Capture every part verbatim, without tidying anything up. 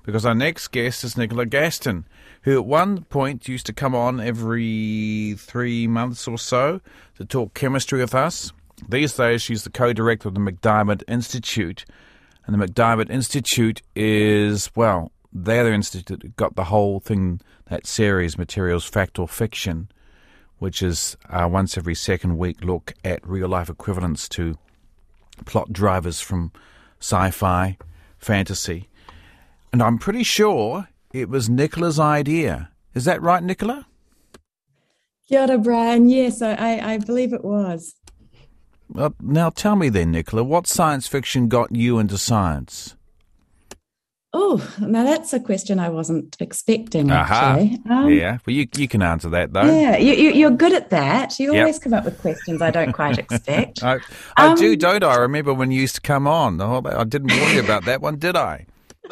because our next guest is Nicola Gaston, who at one point used to come on every three months or so to talk chemistry with us. These days, she's the co-director of the McDiarmid Institute. And the McDiarmid Institute is, well, they're the institute that got the whole thing, that series, Materials, Fact or Fiction, which is a once every second week look at real-life equivalents to plot drivers from sci-fi, fantasy. And I'm pretty sure it was Nicola's idea. Is that right, Nicola? Kia ora, Brian. Yes, I, I believe it was. Well, now tell me then, Nicola, what science fiction got you into science? Oh, now that's a question I wasn't expecting, Aha. actually. Um, yeah, well, you you can answer that, though. Yeah, you, you, you're good at that. You Yep. always come up with questions I don't quite expect. I, I Um, do, don't I? I remember when you used to come on. Oh, I didn't warn you about that one, did I?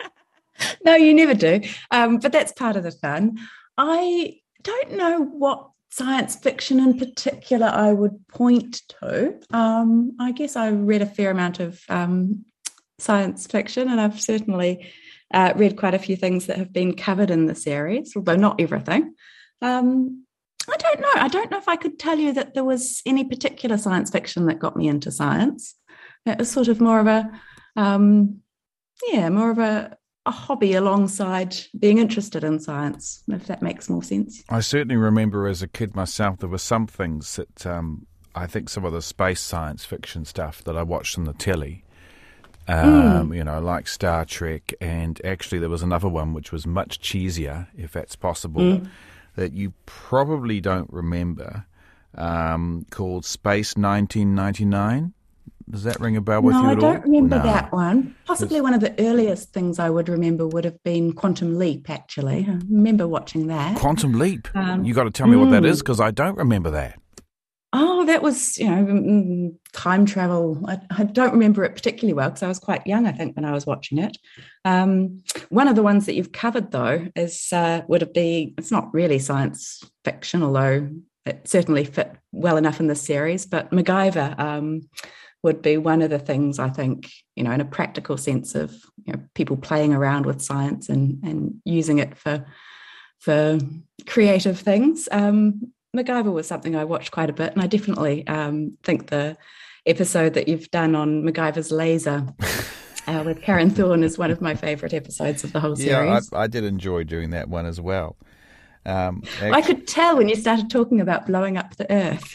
No, you never do. Um, but that's part of the fun. I don't know what science fiction in particular I would point to. Um, I guess I read a fair amount of um, science fiction, and I've certainly uh, read quite a few things that have been covered in the series, although not everything. Um, I don't know. I don't know if I could tell you that there was any particular science fiction that got me into science. It was sort of more of a, um, yeah, more of a, a hobby alongside being interested in science, if that makes more sense. I certainly remember as a kid myself, there were some things that um, I think some of the space science fiction stuff that I watched on the telly, um, mm. you know, like Star Trek, and actually there was another one which was much cheesier, if that's possible, mm. that you probably don't remember, um, called Space nineteen ninety-nine. Does that ring a bell with no, you at all? No, I all? don't remember No. that one. Possibly it's... one of the earliest things I would remember would have been Quantum Leap, actually. I remember watching that. Quantum Leap? Um, you got to tell me mm. what that is, because I don't remember that. Oh, that was, you know, time travel. I, I don't remember it particularly well because I was quite young, I think, when I was watching it. Um, one of the ones that you've covered, though, is uh, would it be, it's not really science fiction, although it certainly fit well enough in this series, but MacGyver um, would be one of the things, I think, you know, in a practical sense of, you know, people playing around with science and, and using it for, for creative things. Um MacGyver was something I watched quite a bit, and I definitely um, think the episode that you've done on MacGyver's laser uh, with Karen Thorne is one of my favourite episodes of the whole series. Yeah, I, I did enjoy doing that one as well. Um, actually, I could tell when you started talking about blowing up the Earth.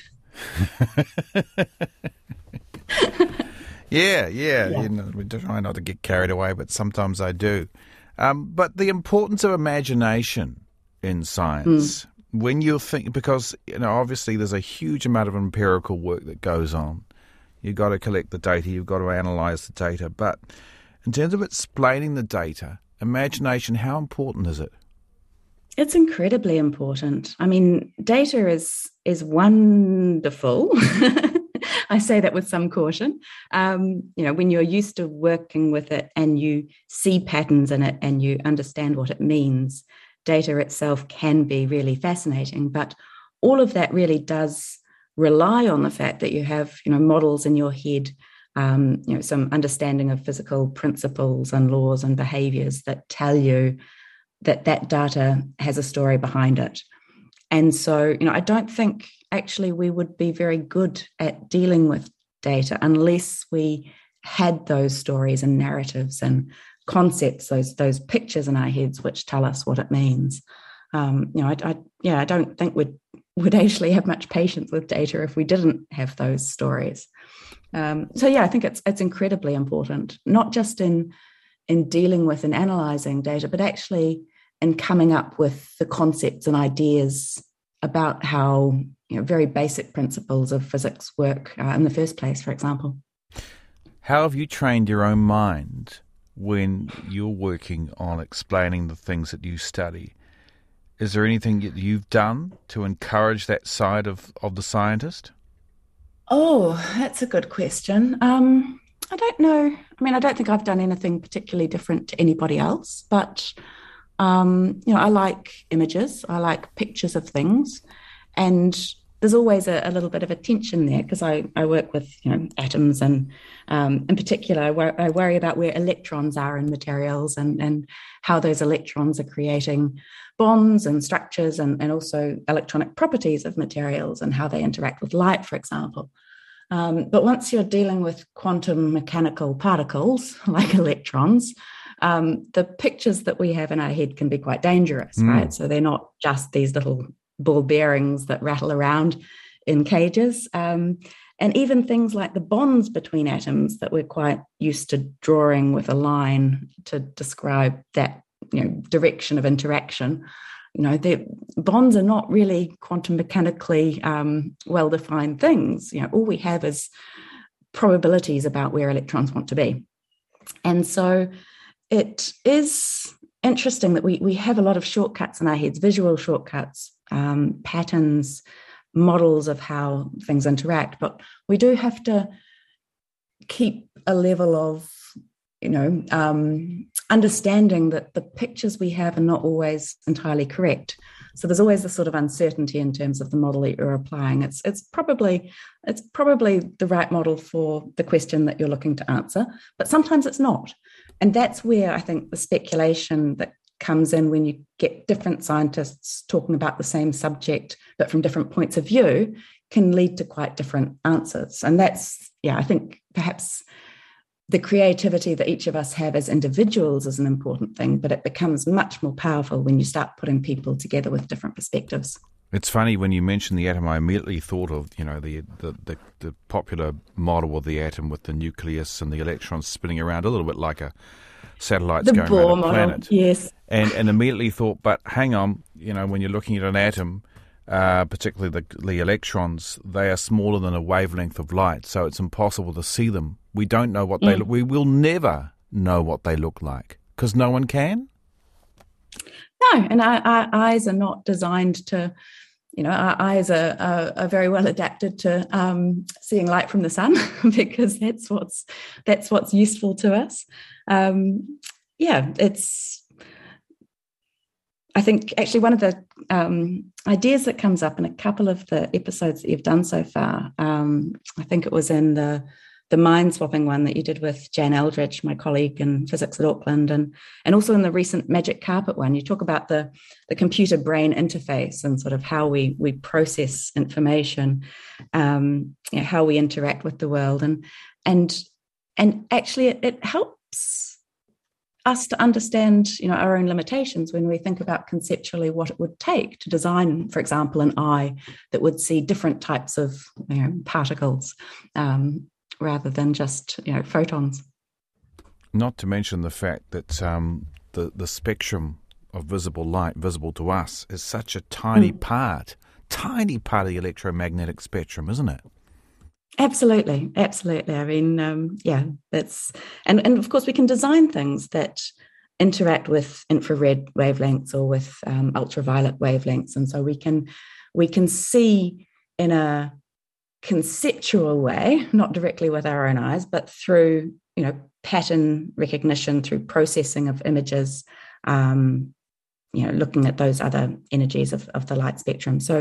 yeah, yeah, yeah. You know, we try not to get carried away, but sometimes I do. Um, but the importance of imagination in science... Mm. When you think, because, you know, obviously there's a huge amount of empirical work that goes on. You've got to collect the data, you've got to analyse the data. But in terms of explaining the data, imagination, how important is it? It's incredibly important. I mean, data is is wonderful. I say that with some caution. Um, you know, when you're used to working with it and you see patterns in it and you understand what it means, data itself can be really fascinating, but all of that really does rely on the fact that you have, you know, models in your head, um, you know, some understanding of physical principles and laws and behaviors that tell you that that data has a story behind it. And so, you know, I don't think actually we would be very good at dealing with data unless we had those stories and narratives and concepts, those those pictures in our heads which tell us what it means. Um, you know, I, I yeah, I don't think we'd would actually have much patience with data if we didn't have those stories. Um, so yeah, I think it's it's incredibly important, not just in in dealing with and analysing data, but actually in coming up with the concepts and ideas about how, you know, very basic principles of physics work uh, in the first place, for example. How have you trained your own mind when you're working on explaining the things that you study? Is there anything that you've done to encourage that side of, of the scientist? Oh, that's a good question. Um, I don't know. I mean, I don't think I've done anything particularly different to anybody else, but, um, you know, I like images. I like pictures of things. And there's always a, a little bit of a tension there, because I, I work with, you know, atoms, and um, in particular, I, wor- I worry about where electrons are in materials, and, and how those electrons are creating bonds and structures, and, and also electronic properties of materials and how they interact with light, for example. Um, but once you're dealing with quantum mechanical particles like electrons, um, the pictures that we have in our head can be quite dangerous, mm. right? So they're not just these little ball bearings that rattle around in cages. Um, and even things like the bonds between atoms that we're quite used to drawing with a line to describe that, you know, direction of interaction. You know, the bonds are not really quantum mechanically um, well-defined things. You know, all we have is probabilities about where electrons want to be. And so it is interesting that we, we have a lot of shortcuts in our heads, visual shortcuts, um, patterns, models of how things interact. But we do have to keep a level of, you know, um, understanding that the pictures we have are not always entirely correct. So there's always this sort of uncertainty in terms of the model that you're applying. It's it's probably it's probably the right model for the question that you're looking to answer, but sometimes it's not. And that's where I think the speculation that comes in when you get different scientists talking about the same subject, but from different points of view, can lead to quite different answers. And that's, yeah, I think perhaps the creativity that each of us have as individuals is an important thing, but it becomes much more powerful when you start putting people together with different perspectives. It's funny, when you mentioned the atom, I immediately thought of, you know, the, the, the, the popular model of the atom with the nucleus and the electrons spinning around a little bit like a satellite's the going Bohr around a planet. Model, yes. And, and immediately thought, but hang on, you know, when you're looking at an atom, uh, particularly the, the electrons, they are smaller than a wavelength of light, so it's impossible to see them. We don't know what they mm. look. We will never know what they look like because no one can. No, and our, our eyes are not designed to, you know, our eyes are, are, are very well adapted to um, seeing light from the sun because that's what's that's what's useful to us. Um, yeah, it's. I think actually one of the um, ideas that comes up in a couple of the episodes that you've done so far, um, I think it was in the the mind swapping one that you did with Jan Eldridge, my colleague in physics at Auckland, and and also in the recent Magic Carpet one, you talk about the the computer brain interface and sort of how we we process information, um, you know, how we interact with the world, and and and actually it, it helps us to understand, you know, our own limitations when we think about conceptually what it would take to design, for example, an eye that would see different types of, you know, particles. Um, rather than just, you know, photons. Not to mention the fact that um, the, the spectrum of visible light, visible to us, is such a tiny mm. part, tiny part of the electromagnetic spectrum, isn't it? Absolutely, absolutely. I mean, um, yeah, that's, and, and of course we can design things that interact with infrared wavelengths or with um, ultraviolet wavelengths. And so we can, we can see in a conceptual way, not directly with our own eyes, but through, you know, pattern recognition, through processing of images, um, you know, looking at those other energies of, of the light spectrum. So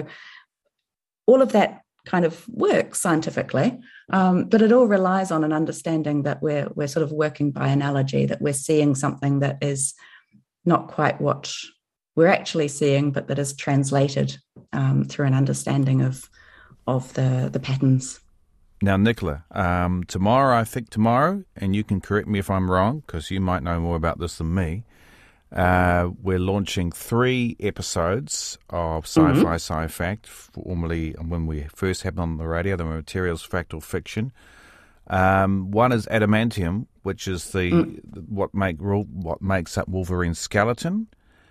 all of that kind of works scientifically, um, but it all relies on an understanding that we're we're sort of working by analogy, that we're seeing something that is not quite what we're actually seeing, but that is translated um, through an understanding of of the, the patterns. Now, Nicola, um, tomorrow, I think tomorrow, and you can correct me if I'm wrong, because you might know more about this than me, uh, we're launching three episodes of Sci-Fi mm-hmm. Sci-Fact, formerly when we first had them on the radio, they were Materials, Fact or Fiction. Um, one is Adamantium, which is the mm. what make what makes up Wolverine's skeleton.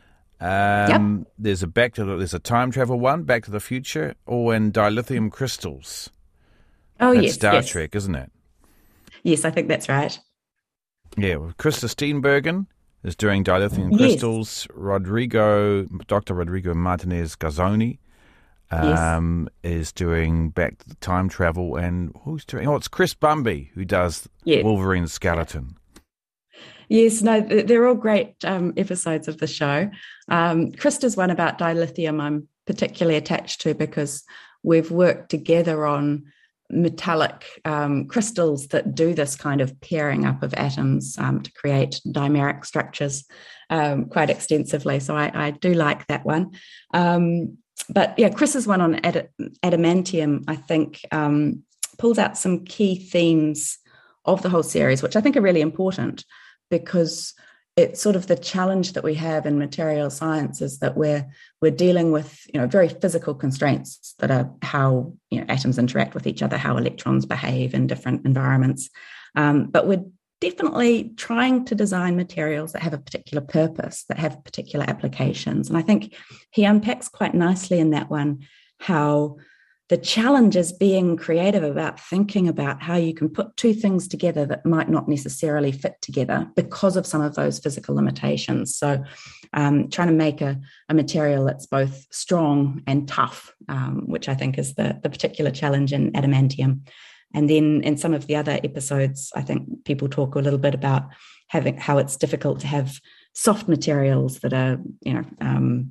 Um, yep. There's a back to the, there's a time travel one, Back to the Future, or in dilithium crystals. Oh, that's yes, Star yes. Trek, isn't it? Yes, I think that's right. Yeah, well, Krista Steenbergen is doing dilithium yes. crystals. Rodrigo, Doctor Rodrigo Martinez Gazzoni, um, yes. is doing back to the time travel, and who's doing? Oh, it's Chris Bumby who does yes. Wolverine's skeleton. Yes, no, they're all great um, episodes of the show. Um, Krista's one about dilithium I'm particularly attached to because we've worked together on metallic um, crystals that do this kind of pairing up of atoms um, to create dimeric structures um, quite extensively. So I, I do like that one. Um, but yeah, Chris's one on ad- adamantium, I think, um, pulls out some key themes of the whole series, which I think are really important, because it's sort of the challenge that we have in material science is that we're we're dealing with, you know, very physical constraints that are how, you know, atoms interact with each other, how electrons behave in different environments. Um, but we're definitely trying to design materials that have a particular purpose, that have particular applications. And I think he unpacks quite nicely in that one how the challenge is being creative about thinking about how you can put two things together that might not necessarily fit together because of some of those physical limitations. So um, trying to make a, a material that's both strong and tough, um, which I think is the, the particular challenge in adamantium. And then in some of the other episodes, I think people talk a little bit about having how it's difficult to have soft materials that are, you know, um,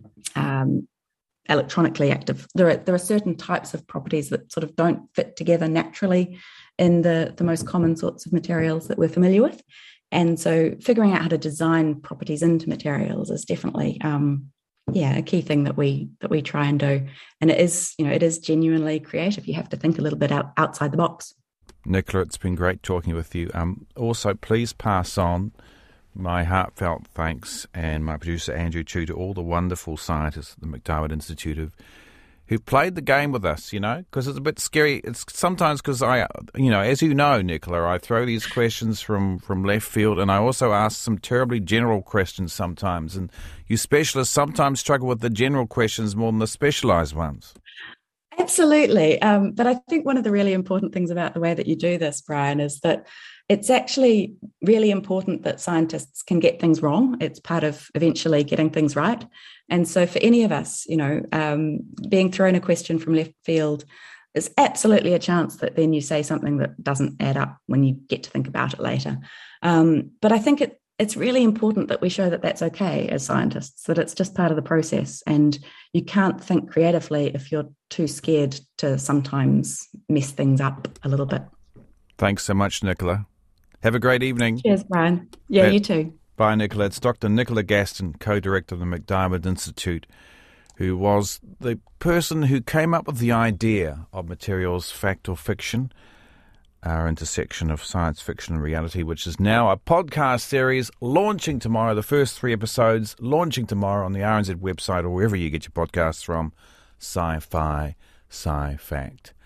um, electronically active. There are there are certain types of properties that sort of don't fit together naturally in the, the most common sorts of materials that we're familiar with. And so figuring out how to design properties into materials is definitely um, yeah, a key thing that we that we try and do. And it is, you know, it is genuinely creative. You have to think a little bit out, outside the box. Nicola, it's been great talking with you. Um, also, please pass on my heartfelt thanks and my producer Andrew Chu to all the wonderful scientists at the MacDiarmid Institute who've, who played the game with us, you know, because it's a bit scary. It's sometimes because I, you know, as you know, Nicola, I throw these questions from, from left field, and I also ask some terribly general questions sometimes. And you specialists sometimes struggle with the general questions more than the specialised ones. Absolutely. Um, but I think one of the really important things about the way that you do this, Brian, is that it's actually really important that scientists can get things wrong. It's part of eventually getting things right. And so for any of us, you know, um, being thrown a question from left field is absolutely a chance that then you say something that doesn't add up when you get to think about it later. Um, but I think it, it's really important that we show that that's okay as scientists, that it's just part of the process. And you can't think creatively if you're too scared to sometimes mess things up a little bit. Thanks so much, Nicola. Have a great evening. Cheers, Brian. Yeah, That, you too. Bye, Nicola. It's Doctor Nicola Gaston, co-director of the MacDiarmid Institute, who was the person who came up with the idea of materials, fact or fiction, our intersection of science fiction and reality, which is now a podcast series launching tomorrow. The first three episodes launching tomorrow on the R N Z website or wherever you get your podcasts from. Sci-Fi, Sci-Fact.